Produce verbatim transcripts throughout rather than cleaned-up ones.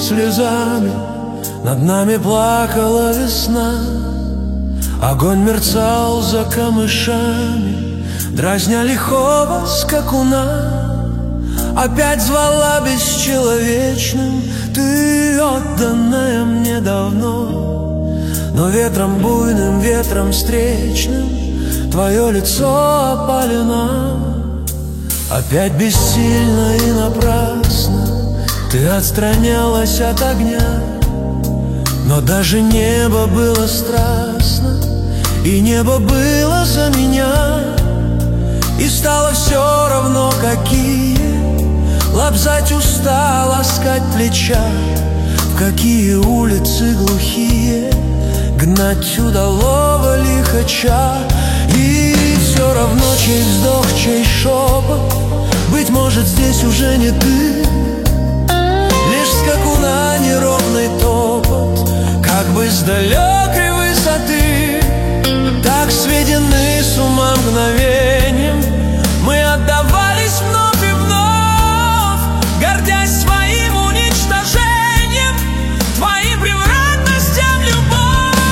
слезами над нами плакала весна. Огонь мерцал за камышами, дразня лихого скакуна. Опять звала бесчеловечным, ты отданная мне давно. Но ветром буйным, ветром встречным твое лицо опалено. Опять бессильно и напрасно ты отстранялась от огня. Но даже небо было страстно, и небо было за меня. И стало все равно какие, лобзать уста, ласкать плеча, в какие улицы глухие гнать удалого лихача. И все равно чей вздох, чей шепот, быть может, здесь уже не ты. Лишь скакуна неровный топот, как бы с далекой высоты. Так сведены с ума мгновением мы отдавались вновь и вновь, гордясь своим уничтожением, твоим превратностям, любовь.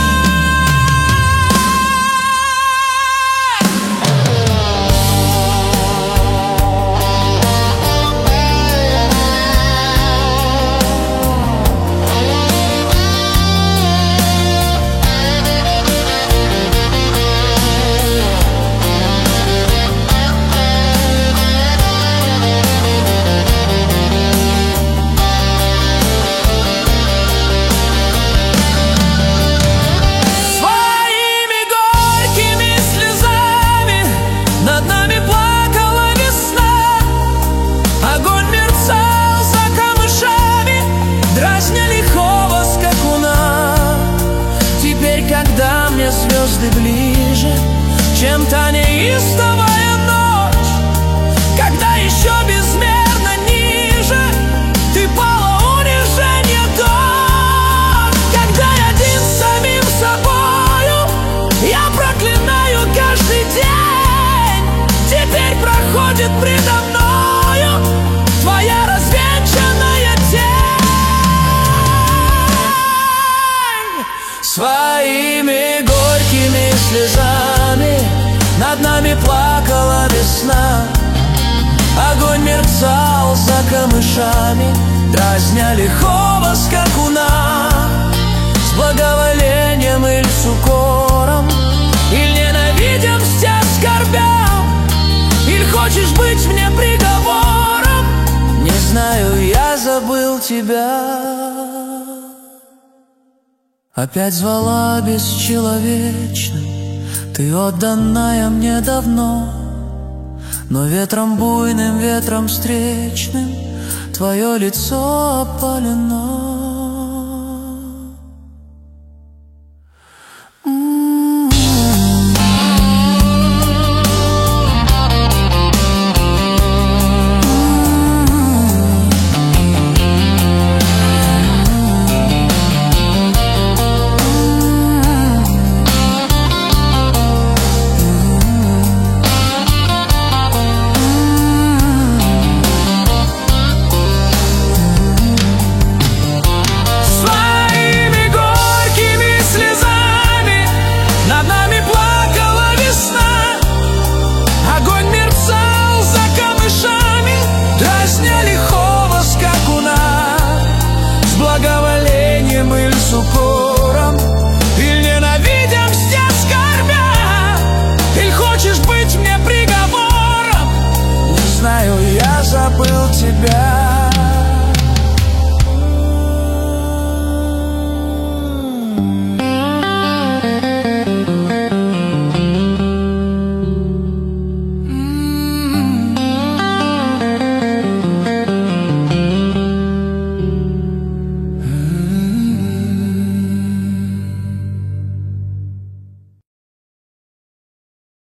Когда мне звезды ближе, чем та неистовая ночь, когда еще безмерно ниже ты пала унижение дочь. Когда я один с самим собою, я проклинаю каждый день. Теперь проходит предо мною твоя развенчанная тень. Своими горькими слезами над нами плакала весна. Огонь мерцал за камышами, дразня лихого скакуна. С благоволением или с укором, или ненавидя мстя скорбям, или хочешь быть мне приговором. Не знаю, я забыл тебя. Опять звала бесчеловечно, ты отданная мне давно. Но ветром буйным, ветром встречным твое лицо опалено. С укором, или ненавидя мстя скорбя, или хочешь быть мне приговором. Не знаю, я забыл тебя.